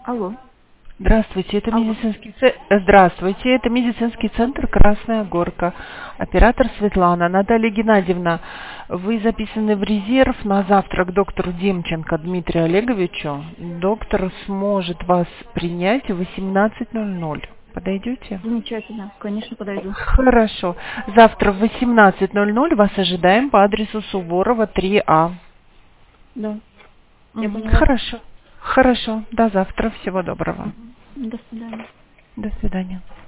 Алло. Здравствуйте, Алло. Здравствуйте, это медицинский центр «Красная Горка». Оператор Светлана. Наталья Геннадьевна, вы записаны в резерв на завтра к доктору Демченко Дмитрию Олеговичу. Доктор сможет вас принять в 18:00. Подойдете? Замечательно. Конечно, подойду. Хорошо. Завтра в 18:00 вас ожидаем по адресу Суворова, 3А. Да. Я поняла. Хорошо. Хорошо. До завтра. Всего доброго. До свидания. До свидания.